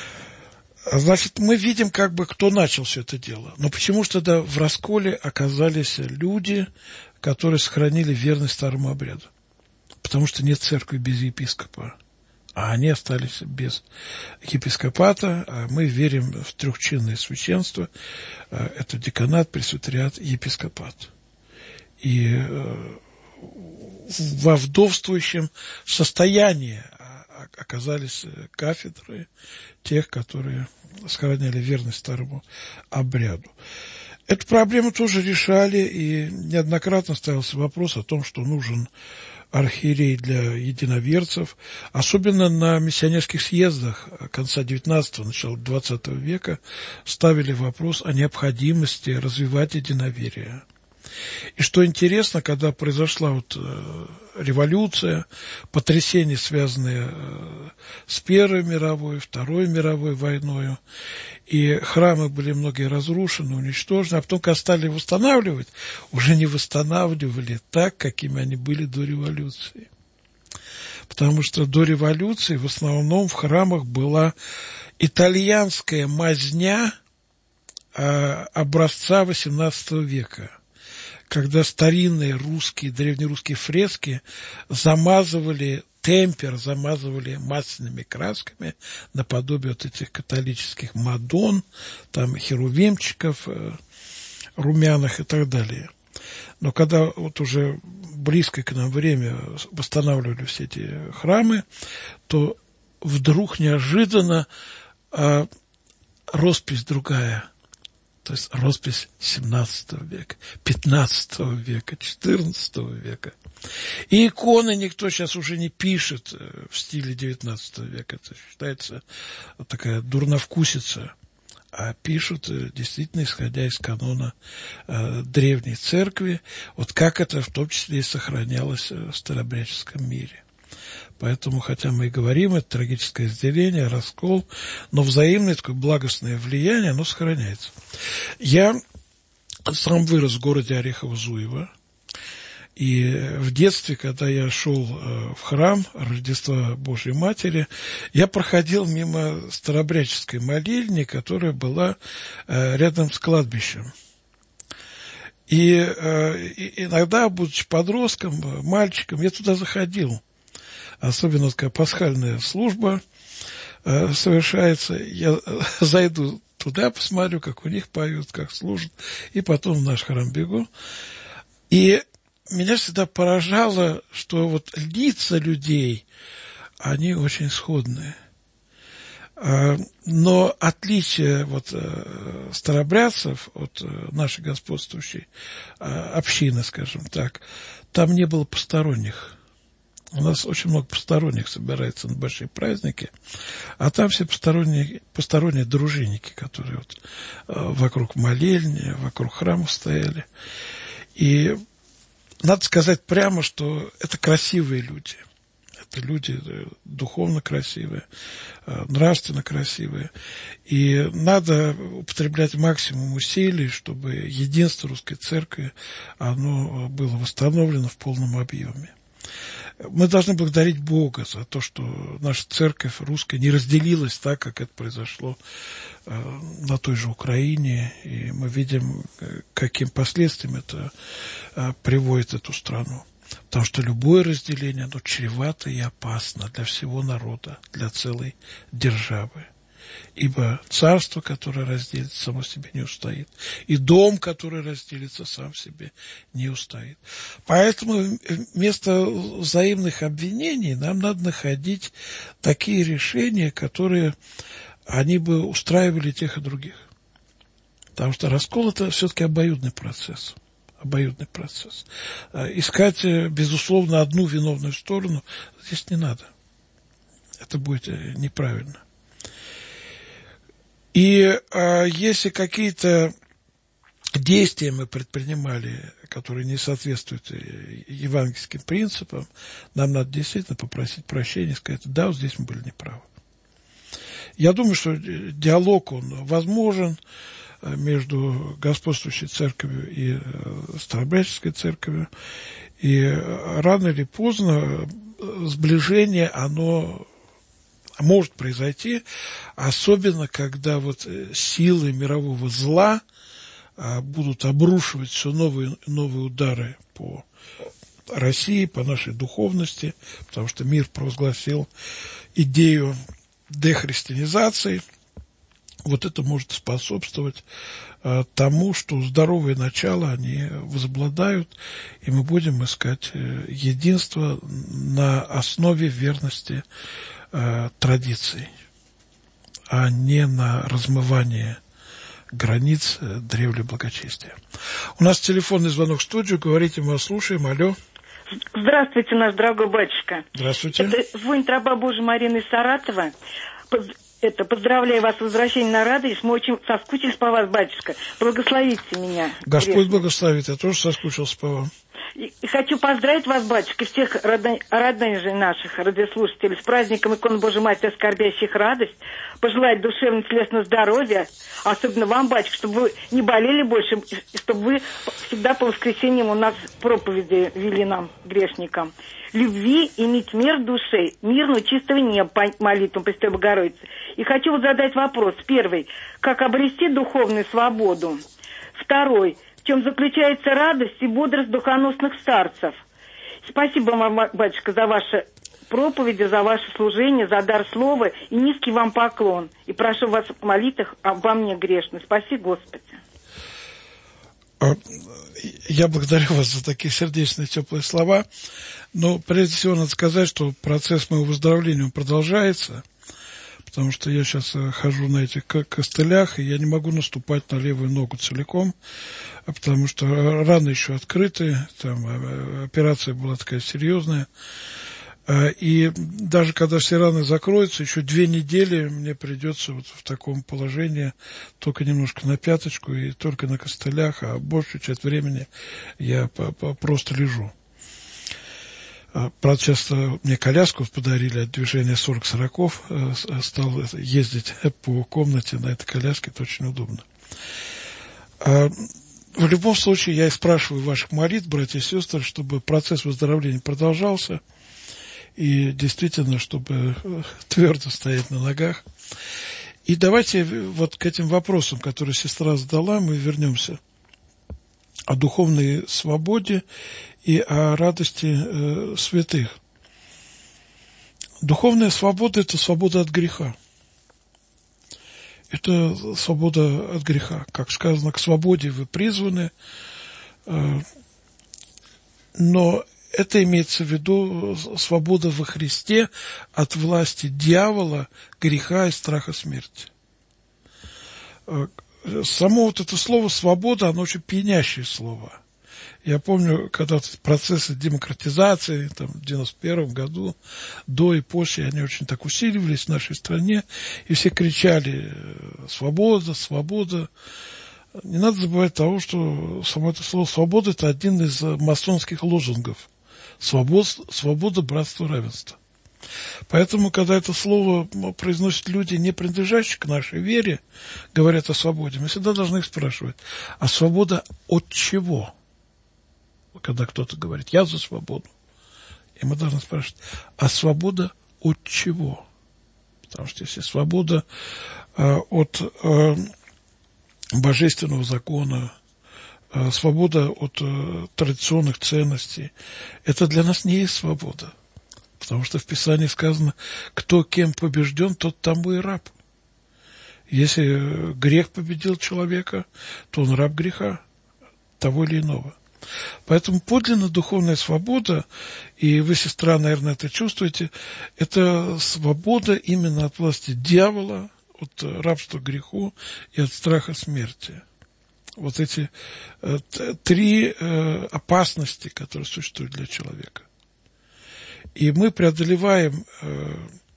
Значит, мы видим, как бы, кто начал все это дело. Но почему же тогда в расколе оказались люди, которые сохранили верность старому обряду? Потому что нет церкви без епископа. а они остались без епископата, а мы верим в трехчинное священство, это деканат, пресвитериат, епископат. И во вдовствующем состоянии оказались кафедры тех, которые сохраняли верность старому обряду. Эту проблему тоже решали, и неоднократно ставился вопрос о том, что нужен архиерей для единоверцев. Особенно на миссионерских съездах конца девятнадцатого, начала двадцатого века ставили вопрос о необходимости развивать единоверие. И что интересно, когда произошла вот э, революция, потрясения, связанные э, с Первой мировой, Второй мировой войной, и храмы были многие разрушены, уничтожены, а потом, когда стали восстанавливать, уже не восстанавливали так, какими они были до революции. Потому что до революции в основном в храмах была итальянская мазня э, образца восемнадцатого века, когда старинные русские, древнерусские фрески замазывали темпер, замазывали масляными красками наподобие вот этих католических мадон, там херувимчиков, румяных и так далее. Но когда вот уже близкое к нам время восстанавливали все эти храмы, то вдруг неожиданно а, роспись другая. То есть роспись семнадцатого века, пятнадцатого века, четырнадцатого века. И иконы никто сейчас уже не пишет в стиле девятнадцатого века. Это считается такая дурновкусица. А пишут действительно исходя из канона э, древней церкви. Вот как это в том числе и сохранялось в старообрядческом мире. Поэтому, хотя мы и говорим, это трагическое разделение, раскол, но взаимное такое благостное влияние, оно сохраняется. Я сам вырос в городе Орехово-Зуево, и в детстве, когда я шел в храм Рождества Божьей Матери, я проходил мимо старообрядческой молельни, которая была рядом с кладбищем. И иногда, будучи подростком, мальчиком, я туда заходил. Особенно такая пасхальная служба э, совершается. Я зайду туда, посмотрю, как у них поют, как служат, и потом в наш храм бегу. И меня всегда поражало, что вот лица людей, они очень сходные. Э, но отличие вот, э, старообрядцев от э, нашей господствующей э, общины, скажем так, там не было посторонних. У нас очень много посторонних собирается на большие праздники, а там все посторонние, посторонние дружинники, которые вот, э, вокруг молельни, вокруг храмов стояли. И надо сказать прямо, что это красивые люди. Это люди духовно красивые, э, нравственно красивые. И надо употреблять максимум усилий, чтобы единство русской церкви оно было восстановлено в полном объеме. Мы должны благодарить Бога за то, что наша церковь русская не разделилась так, как это произошло э, на той же Украине. И мы видим, каким последствиям это э, приводит эту страну. Потому что любое разделение, оно чревато и опасно для всего народа, для целой державы. Ибо царство, которое разделится, само себе не устоит. И дом, который разделится, сам себе не устоит. Поэтому вместо взаимных обвинений нам надо находить такие решения, которые они бы устраивали тех и других. Потому что раскол – это все-таки обоюдный процесс. Обоюдный процесс. Искать, безусловно, одну виновную сторону здесь не надо. Это будет неправильно. И а, если какие-то действия мы предпринимали, которые не соответствуют евангельским принципам, нам надо действительно попросить прощения и сказать, да, вот здесь мы были неправы. Я думаю, что диалог, он возможен между господствующей церковью и старообрядческой церковью, и рано или поздно сближение, оно может произойти, особенно когда вот силы мирового зла а, будут обрушивать все новые новые удары по России, по нашей духовности, потому что мир провозгласил идею дехристианизации. Вот это может способствовать э, тому, что здоровые начала, они возобладают, и мы будем искать э, единство на основе верности э, традиций, а не на размывание границ э, древнего благочестия. У нас телефонный звонок в студию, говорите, мы вас слушаем, алло. Здравствуйте, наш дорогой батюшка. Здравствуйте. Это звонит раба Божия Марина из Саратова. Это, поздравляю вас с возвращением на радость. Мы очень соскучились по вас, батюшка. Благословите меня. Господь грешно. Благословит. Я тоже соскучился по вам. И, и хочу поздравить вас, батюшка, всех родных наших радиослушателей с праздником иконы Божией Матери, скорбящих радость. Пожелать душевного телесного здоровья. Особенно вам, батюшка, чтобы вы не болели больше, и чтобы вы всегда по воскресеньям у нас проповеди вели нам, грешникам. Любви, иметь мир в душе, мирного чистого неба, молитву Пресвятой Богородицы. И хочу вот задать вопрос. Первый. Как обрести духовную свободу? Второй. В чем заключается радость и бодрость духоносных старцев? Спасибо вам, батюшка, за ваши проповеди, за ваше служение, за дар слова. И низкий вам поклон. И прошу вас в молитвах обо мне грешной. Спаси, Господи. Я благодарю вас за такие сердечные, теплые слова. Но прежде всего надо сказать, что процесс моего выздоровления продолжается, потому что я сейчас хожу на этих костылях, и я не могу наступать на левую ногу целиком, потому что раны еще открыты, там операция была такая серьезная. И даже когда все раны закроются, еще две недели мне придется вот в таком положении, только немножко на пяточку и только на костылях, а большую часть времени я просто лежу. Правда, сейчас мне коляску подарили от движения сорок сороков, стал ездить по комнате на этой коляске, это очень удобно. В любом случае, я и спрашиваю ваших молитв, братья и сестры, чтобы процесс выздоровления продолжался, и действительно, чтобы твердо стоять на ногах. И давайте вот к этим вопросам, которые сестра задала, мы вернемся. О духовной свободе и о радости э, святых. Духовная свобода – это свобода от греха. Это свобода от греха. Как сказано, к свободе вы призваны, э, но это имеется в виду свобода во Христе от власти дьявола, греха и страха смерти. Само вот это слово «свобода», оно очень пьянящее слово. Я помню, когда процессы демократизации там, в девяносто первом году, до и после, они очень так усиливались в нашей стране, и все кричали «свобода, свобода». Не надо забывать того, что само это слово «свобода» – это один из масонских лозунгов. Свобода, свобода, братство, равенство. Поэтому, когда это слово произносят люди, не принадлежащие к нашей вере, говорят о свободе, мы всегда должны их спрашивать, а свобода от чего? Когда кто-то говорит, я за свободу. И мы должны спрашивать, а свобода от чего? Потому что если свобода э, от э, божественного закона, э, свобода от э, традиционных ценностей, это для нас не есть свобода. Потому что в Писании сказано, кто кем побежден, тот тому и раб. Если грех победил человека, то он раб греха, того или иного. Поэтому подлинно духовная свобода, и вы, сестра, наверное, это чувствуете, это свобода именно от власти дьявола, от рабства греху и от страха смерти. Вот эти э, три э, опасности, которые существуют для человека. И мы преодолеваем э,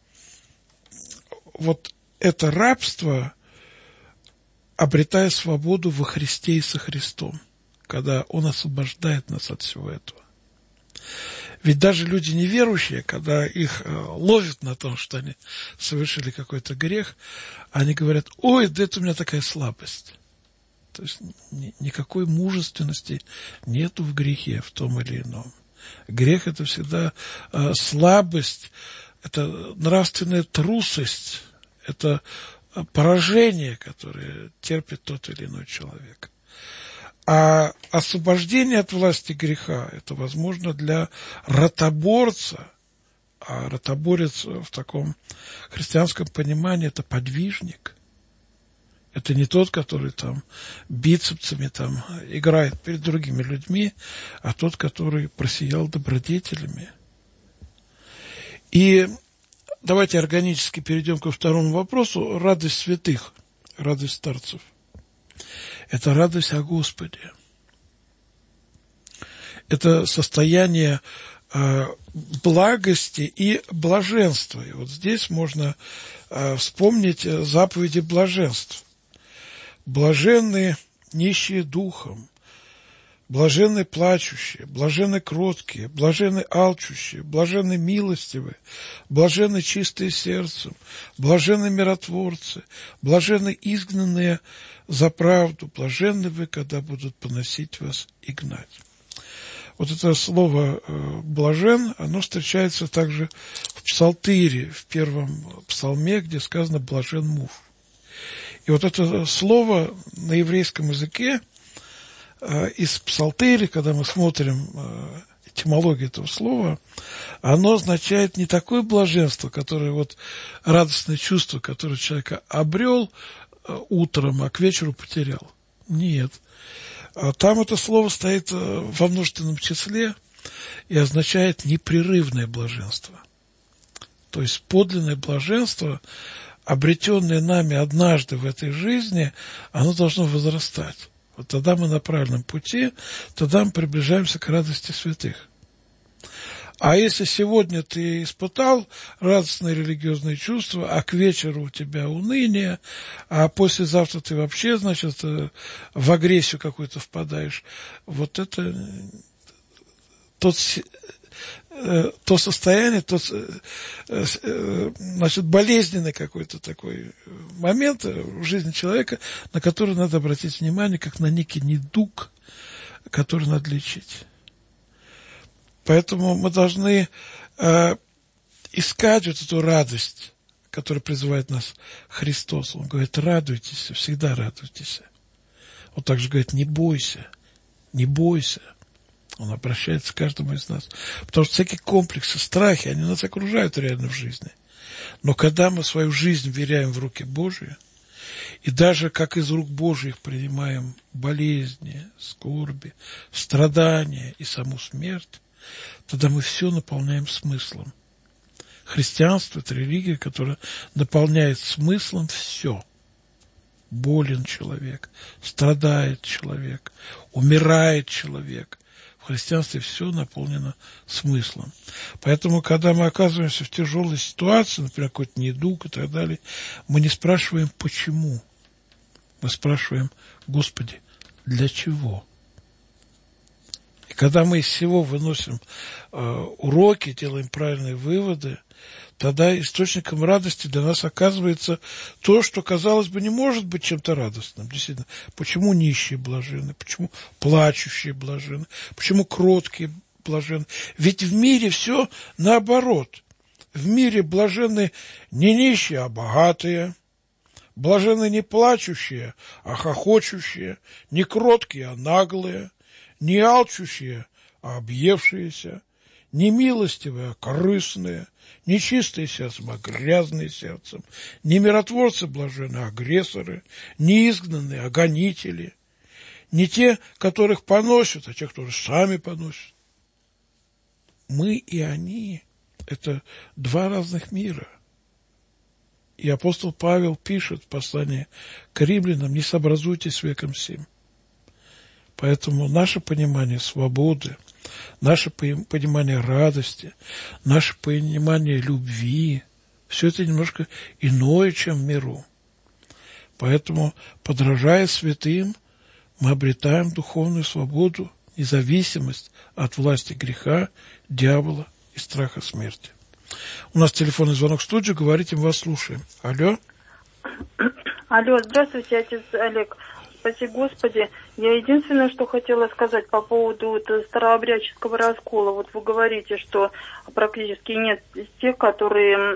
вот это рабство, обретая свободу во Христе и со Христом, когда Он освобождает нас от всего этого. Ведь даже люди неверующие, когда их э, ловят на том, что они совершили какой-то грех, они говорят, ой, да это у меня такая слабость. То есть ни, никакой мужественности нету в грехе, в том или ином. Грех – это всегда э, слабость, это нравственная трусость, это поражение, которое терпит тот или иной человек. А освобождение от власти греха – это возможно для ротоборца. А ротоборец в таком христианском понимании – это подвижник. Это не тот, который там бицепсами там играет перед другими людьми, а тот, который просиял добродетелями. И давайте органически перейдем ко второму вопросу. Радость святых, радость старцев. Это радость о Господе. Это состояние э, благости и блаженства. И вот здесь можно э, вспомнить заповеди блаженств. Блаженные нищие духом, блаженны плачущие, блаженны кроткие, блаженны алчущие, блаженны милостивые, блаженны чистые сердцем, блаженны миротворцы, блаженны изгнанные за правду, блаженны вы, когда будут поносить вас и гнать. Вот это слово «блажен», оно встречается также в Псалтире, в первом псалме, где сказано «блажен муж». И вот это слово на еврейском языке э, из Псалтири, когда мы смотрим э, этимологию этого слова, оно означает не такое блаженство, которое вот радостное чувство, которое человек обрел э, утром, а к вечеру потерял. Нет. А там это слово стоит э, во множественном числе и означает непрерывное блаженство. То есть подлинное блаженство, обретенное нами однажды в этой жизни, оно должно возрастать. Вот тогда мы на правильном пути, тогда мы приближаемся к радости святых. А если сегодня ты испытал радостные религиозные чувства, а к вечеру у тебя уныние, а послезавтра ты вообще, значит, в агрессию какую-то впадаешь, вот это тот... то состояние, тот, значит, болезненный какой-то такой момент в жизни человека, на который надо обратить внимание, как на некий недуг, который надо лечить. Поэтому мы должны э, искать вот эту радость, которая призывает нас Христос. Он говорит, радуйтесь, всегда радуйтесь. Он также говорит, не бойся, не бойся. Он обращается к каждому из нас. Потому что всякие комплексы, страхи, они нас окружают реально в жизни. Но когда мы свою жизнь вверяем в руки Божьи, и даже как из рук Божьих принимаем болезни, скорби, страдания и саму смерть, тогда мы все наполняем смыслом. Христианство – это религия, которая наполняет смыслом все. Болен человек, страдает человек, умирает человек. В христианстве все наполнено смыслом. Поэтому, когда мы оказываемся в тяжелой ситуации, например, какой-то недуг и так далее, мы не спрашиваем, почему. Мы спрашиваем, Господи, для чего? И когда мы из всего выносим э, уроки, делаем правильные выводы, тогда источником радости для нас оказывается то, что, казалось бы, не может быть чем-то радостным. Действительно, почему нищие блаженны, почему плачущие блаженны, почему кроткие блаженны? Ведь в мире все наоборот. В мире блаженны не нищие, а богатые, блаженны не плачущие, а хохочущие, не кроткие, а наглые, не алчущие, а объевшиеся, не милостивые, а корыстные, не чистые сердцем, а грязные сердцем, не миротворцы блаженны, а агрессоры, не изгнанные, а гонители, не те, которых поносят, а те, которые сами поносят. Мы и они – это два разных мира. И апостол Павел пишет в послании к римлянам: не сообразуйтесь с веком сим. Поэтому наше понимание свободы, наше понимание радости, наше понимание любви, все это немножко иное, чем в миру. Поэтому, подражая святым, мы обретаем духовную свободу, независимость от власти греха, дьявола и страха смерти. У нас телефонный звонок в студию, говорите, мы вас слушаем. Алло. Алло, здравствуйте, отец Олег. Спаси Господи. Я единственное, что хотела сказать по поводу вот старообрядческого раскола. Вот вы говорите, что практически нет тех, которые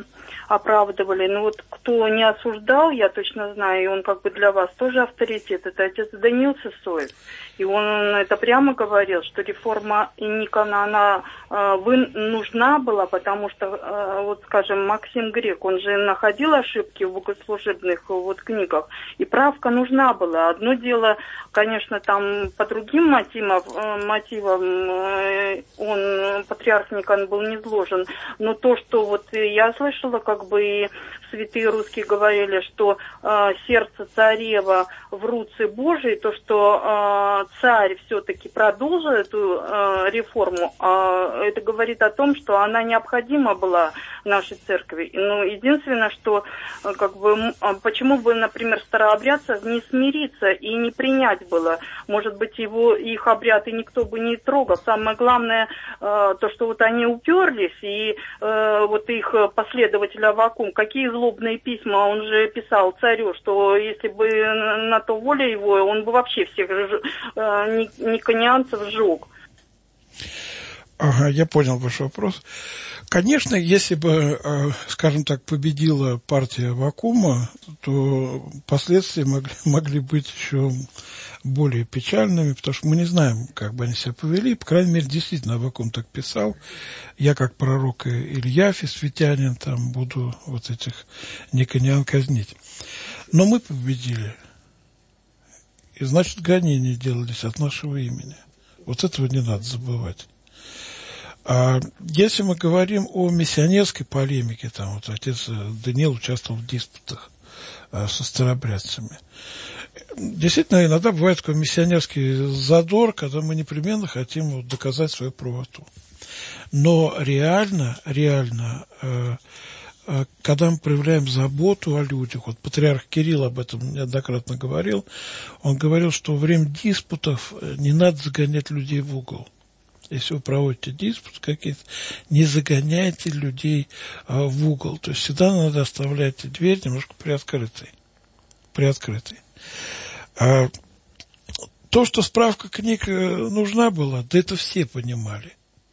оправдывали. Но вот кто не осуждал, я точно знаю, и он как бы для вас тоже авторитет, это отец Даниил Сысоев. И он это прямо говорил, что реформа Никона, она э, вы, нужна была, потому что, э, вот скажем, Максим Грек, он же находил ошибки в богослужебных вот книгах, и правка нужна была. Одно дело, конечно, там по другим мотивам, э, мотивам э, он, патриарх Никон, был не изложен, но то, что вот я слышала, как бы и святые русские говорили, что э, сердце царева в руце Божией, то, что э, царь все-таки продолжил эту э, реформу, э, это говорит о том, что она необходима была нашей церкви. Ну, единственное, что э, как бы, почему бы, например, старообрядцев не смириться и не принять было? Может быть, его, их обряд и никто бы не трогал. Самое главное, э, то, что вот они уперлись, и э, вот их последователь Аввакум, какие злобные письма он же писал царю, что если бы на то воля его, он бы вообще всех э, никонианцев сжег. Ага, я понял ваш вопрос. Конечно, если бы, скажем так, победила партия Аввакума, то последствия могли, могли быть еще более печальными, потому что мы не знаем, как бы они себя повели. По крайней мере, действительно, Аввакум так писал. Я, как пророк Илья, фисвитянин, там буду вот этих никониан казнить. Но мы победили. И, значит, гонения делались от нашего имени. Вот этого не надо забывать. А если мы говорим о миссионерской полемике, там вот отец Даниил участвовал в диспутах а, со старообрядцами. Действительно, иногда бывает такой миссионерский задор, когда мы непременно хотим вот, доказать свою правоту. Но реально, реально, э, э, когда мы проявляем заботу о людях, вот патриарх Кирилл об этом неоднократно говорил, он говорил, что во время диспутов не надо загонять людей в угол. Если вы проводите диспут какие-то, не загоняйте людей а, в угол. То есть всегда надо оставлять дверь немножко приоткрытой. Приоткрытой. А, то, что справка книг нужна была, да это все понимали.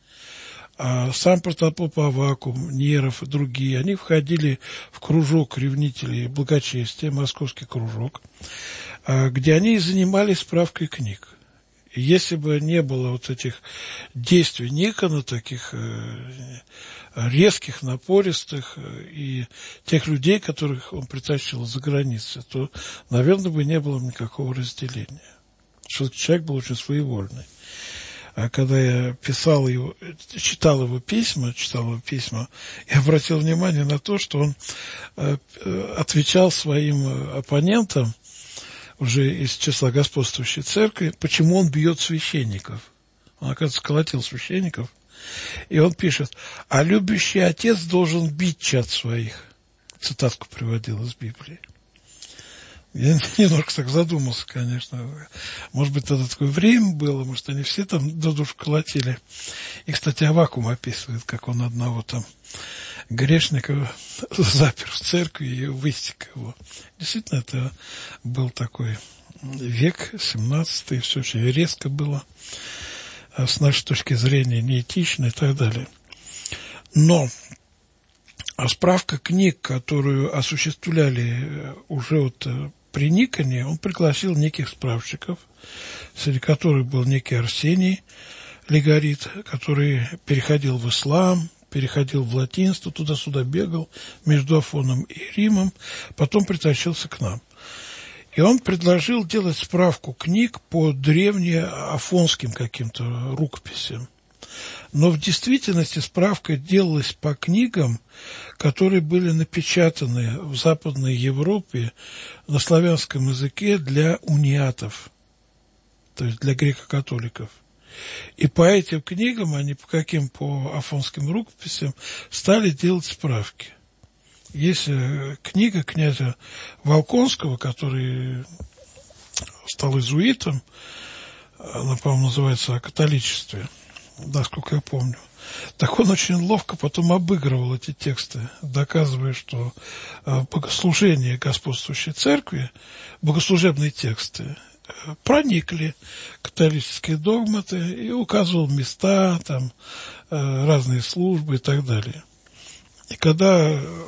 А сам протопоп Аввакум, Неров и другие, они входили в кружок ревнителей благочестия, московский кружок, а, где они занимались справкой книг. И если бы не было вот этих действий Никона, таких э, резких, напористых, э, и тех людей, которых он притащил из-за границы, то, наверное, бы не было никакого разделения. Что человек был очень своевольный. А когда я писал его, читал его письма, читал его письма, я обратил внимание на то, что он э, отвечал своим оппонентам, уже из числа господствующей церкви, почему он бьет священников. Он, оказывается, колотил священников. И он пишет, а любящий отец должен бить чад своих. Цитатку приводил из Библии. Я немножко так задумался, конечно. Может быть, тогда такое время было, может, они все там до душ колотили. И, кстати, Аввакум описывает, как он одного там грешника запер в церкви и выстиг его. Действительно, это был такой век, семнадцатый, все очень резко было, с нашей точки зрения неэтично и так далее. Но справка книг, которую осуществляли уже вот при Никоне, он пригласил неких справщиков, среди которых был некий Арсений Легорит, который переходил в ислам, переходил в латинство, туда-сюда бегал между Афоном и Римом, потом притащился к нам. И он предложил делать справку книг по древнеафонским каким-то рукописям. Но в действительности справка делалась по книгам, которые были напечатаны в Западной Европе на славянском языке для униатов, то есть для греко-католиков. И по этим книгам, они по каким, по афонским рукописям, стали делать справки. Есть книга князя Волконского, который стал иезуитом, она, по-моему, называется «О католичестве», насколько я помню. Так он очень ловко потом обыгрывал эти тексты, доказывая, что богослужение господствующей церкви, богослужебные тексты, проникли католические догматы и указывал места, там, разные службы и так далее. И когда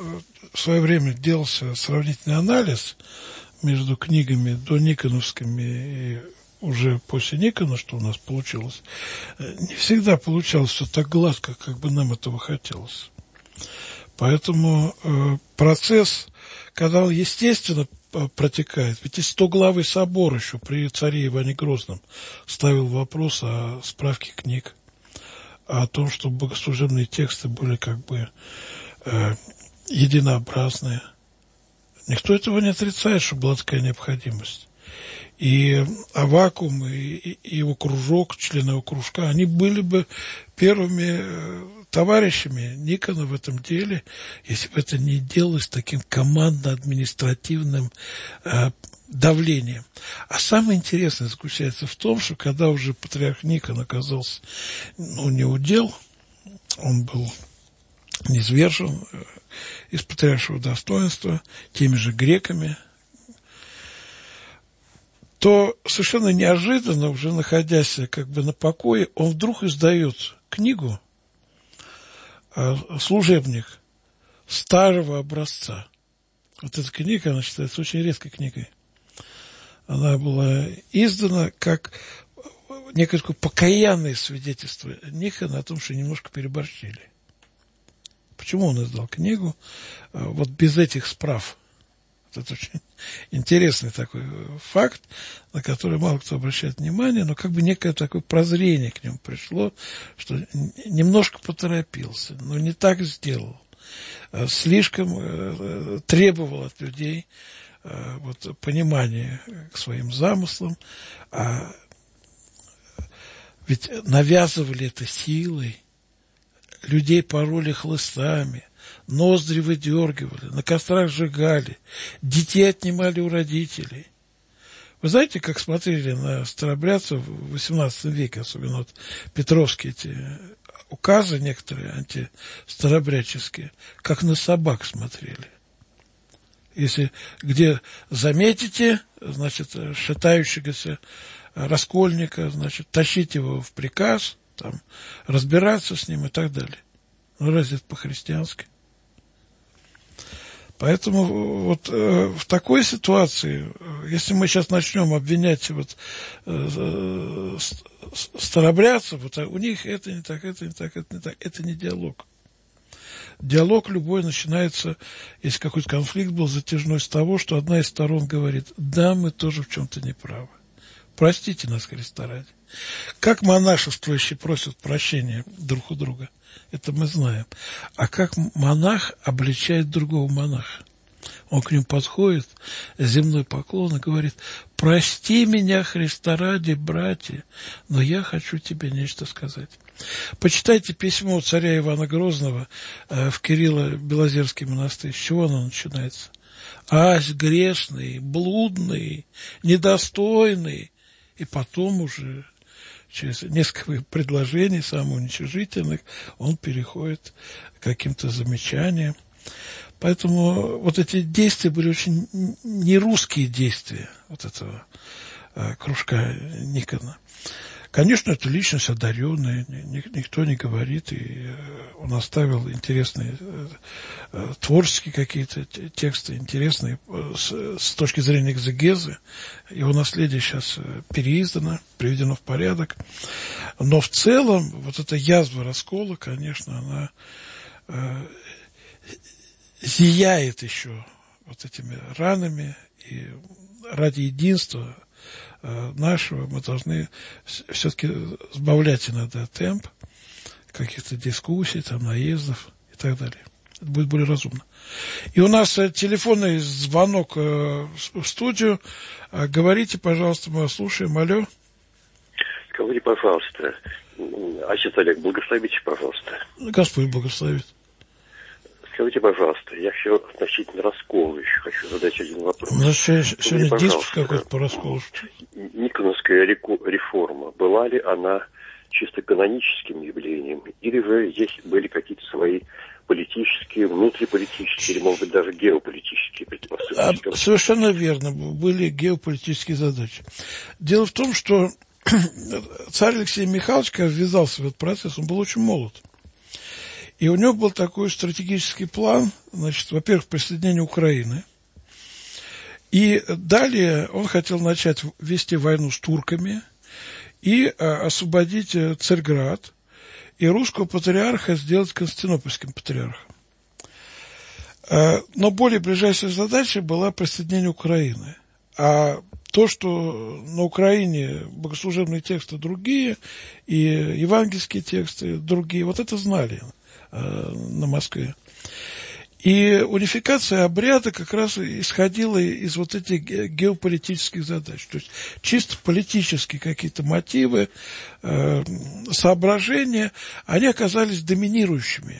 в свое время делался сравнительный анализ между книгами до Никоновскими и уже после Никона, что у нас получилось, не всегда получалось все так гладко, как бы нам этого хотелось. Поэтому э, процесс, когда он естественно протекает, ведь и стоглавый собор еще при царе Иване Грозном ставил вопрос о справке книг, о том, что богослужебные тексты были как бы э, единообразные. Никто этого не отрицает, что была такая необходимость. И Аввакум, и, и его кружок, члены его кружка, они были бы первыми товарищами Никона в этом деле, если бы это не делалось таким командно-административным э, давлением. А самое интересное заключается в том, что когда уже патриарх Никон оказался, ну, не удел, он был низвержен э, из патриаршего достоинства теми же греками, то совершенно неожиданно, уже находясь как бы на покое, он вдруг издает книгу, служебник старого образца. Вот эта книга, она считается очень редкой книгой. Она была издана как некое такое покаянное свидетельство Никона о том, что немножко переборщили. Почему он издал книгу вот без этих справ? Это очень интересный такой факт, на который мало кто обращает внимание, но как бы некое такое прозрение к нему пришло, что немножко поторопился, но не так сделал. Слишком требовал от людей вот, понимания к своим замыслам, а ведь навязывали это силой, людей пороли хлыстами, ноздри выдергивали, на кострах сжигали, детей отнимали у родителей. Вы знаете, как смотрели на старобрядцев в восемнадцатом веке, особенно вот петровские эти указы некоторые антистаробрядческие, как на собак смотрели. Если где заметите, значит, шатающегося раскольника, значит, тащить его в приказ, там, разбираться с ним и так далее. Ну, разве это по-христиански? Поэтому вот э, в такой ситуации, если мы сейчас начнем обвинять вот, э, старобрядцев, вот, у них это не так, это не так, это не так, это не диалог. Диалог любой начинается, если какой-то конфликт был затяжной, с того, что одна из сторон говорит: да, мы тоже в чем-то неправы. Простите нас, Христа ради. Как монашествующие просят прощения друг у друга, это мы знаем. А как монах обличает другого монаха? Он к нему подходит, земной поклон, и говорит: прости меня, Христа ради, братья, но я хочу тебе нечто сказать. Почитайте письмо царя Ивана Грозного э, в Кирилло-Белозерский монастырь. С чего оно начинается? Ась грешный, блудный, недостойный. И потом уже через несколько предложений самоуничижительных он переходит к каким-то замечаниям. Поэтому вот эти действия были очень нерусские действия вот этого э, кружка Никона. Конечно, это личность одаренная, никто не говорит, и он оставил интересные э, творческие какие-то тексты, интересные с, с точки зрения экзегезы. Его наследие сейчас переиздано, приведено в порядок. Но в целом вот эта язва раскола, конечно, она э, зияет еще вот этими ранами, и ради единства нашего мы должны все-таки сбавлять иногда темп каких-то дискуссий, там, наездов и так далее. Это будет более разумно. И у нас телефонный звонок в студию. Говорите, пожалуйста, мы вас слушаем. Алло. Говори, пожалуйста. Отец Олег, благословите, пожалуйста. Господь благословит. Скажите, пожалуйста, я еще относительно раскола еще хочу задать один вопрос. У нас сегодня диспут какой-то по расколу. Никоновская реформа, была ли она чисто каноническим явлением, или же здесь были какие-то свои политические, внутриполитические, или, может быть, даже геополитические предпосылки? Совершенно верно, были геополитические задачи. Дело в том, что царь Алексей Михайлович, когда ввязался в этот процесс, он был очень молод. И у него был такой стратегический план значит, во-первых, присоединение Украины. И далее он хотел начать вести войну с турками и освободить Царьград, и русского патриарха сделать константинопольским патриархом. Но более ближайшей задачей была присоединение Украины. А то, что на Украине богослужебные тексты другие, и евангельские тексты другие, вот это знали на Москве. И унификация обряда как раз исходила из вот этих геополитических задач. То есть чисто политические какие-то мотивы, э, соображения, они оказались доминирующими.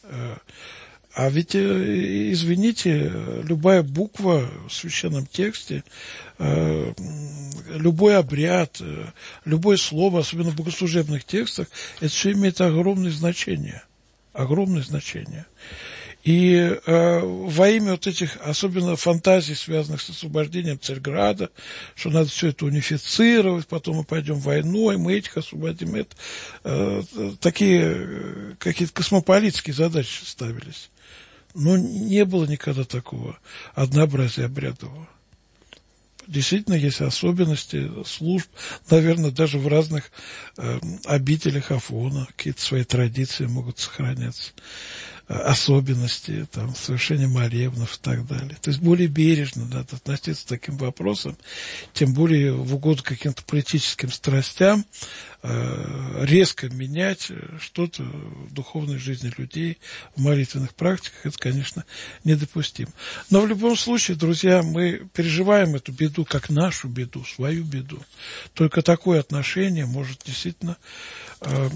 А ведь, извините, любая буква в священном тексте, э, любой обряд, э, любое слово, особенно в богослужебных текстах, это все имеет огромное значение. Огромное значение. И э, во имя вот этих, особенно фантазий, связанных с освобождением Царьграда, что надо все это унифицировать, потом мы пойдем войной, мы этих освободим, это, э, такие какие-то космополитские задачи ставились. Но не было никогда такого однообразия обрядового. Действительно, есть особенности служб, наверное, даже в разных э, обителях Афона какие-то свои традиции могут сохраняться, особенности, там, совершения молебнов и так далее. То есть более бережно надо относиться к таким вопросам, тем более в угоду каким-то политическим страстям, э, резко менять что-то в духовной жизни людей, в молитвенных практиках, это, конечно, недопустимо. Но в любом случае, друзья, мы переживаем эту беду как нашу беду, свою беду. Только такое отношение может действительно э,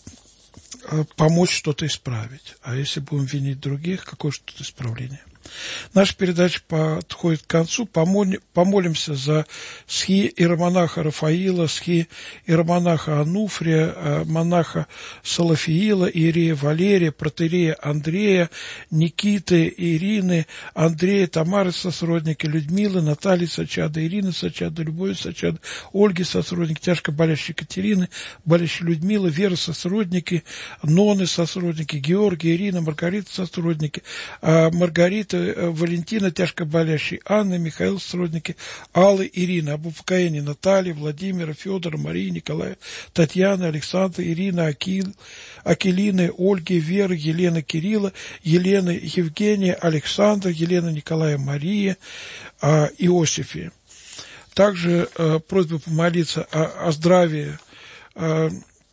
помочь что-то исправить. А если будем винить других, какое же тут исправление? Наша передача подходит к концу. Помолимся за схи иеромонаха Рафаила, схи иеромонаха Ануфрия, монаха Салафиила, иерея Валерия, протоиерея Андрея, Никиты, Ирины, Андрея, Тамары сосродники, Людмилы, Натальи сочады, Ирины сочады, Любови сочады, Ольги сосродники, тяжко болящей Екатерины, болящей Людмилы, Веры сосродники, Ноны сосродники, Георгия, Ирина, Маргарита сосродники, Маргарита, Валентина, тяжко болящей, Анна, Михаил, сродники, Аллы, Ирина, об упокоении Натальи, Владимира, Федора, Марии, Николая, Татьяны, Александра, Ирина, Акил, Акелины, Ольги, Веры, Елены, Кирилла, Елены, Евгения, Александра, Елена, Николая, Мария, а, Иосифе. Также а, просьба помолиться о, о здравии а,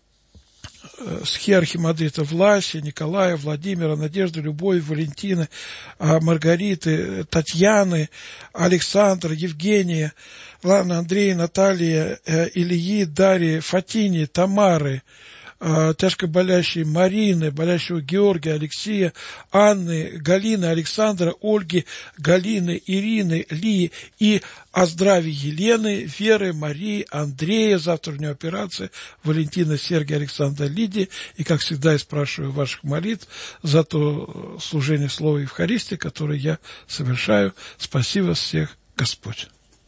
схи архимандрита Власия, Николая, Владимира, Надежды, Любови, Валентины, Маргариты, Татьяны, Александра, Евгения, Ланы, Андрея, Наталья, Ильи, Дарьи, Фатини, Тамары, тяжко болящей Марины, болящего Георгия, Алексея, Анны, Галины, Александра, Ольги, Галины, Ирины, Лии и о здравии Елены, Веры, Марии, Андрея, завтра у нее операция, Валентина, Сергия, Александра, Лидии. И, как всегда, я спрашиваю ваших молитв за то служение Слова Евхаристии, которое я совершаю. Спаси вас всех, Господь.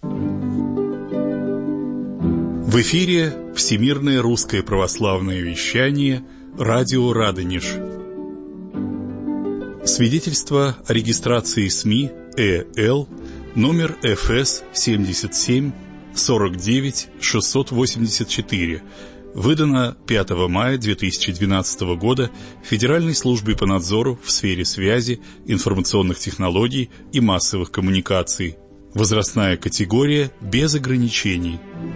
В эфире Всемирное русское православное вещание «Радио Радонеж». Свидетельство о регистрации СМИ ЭЛ номер эф эс семьдесят семь сорок девять шестьсот восемьдесят четыре, выдано пятого мая две тысячи двенадцатого года Федеральной службой по надзору в сфере связи, информационных технологий и массовых коммуникаций. Возрастная категория без ограничений.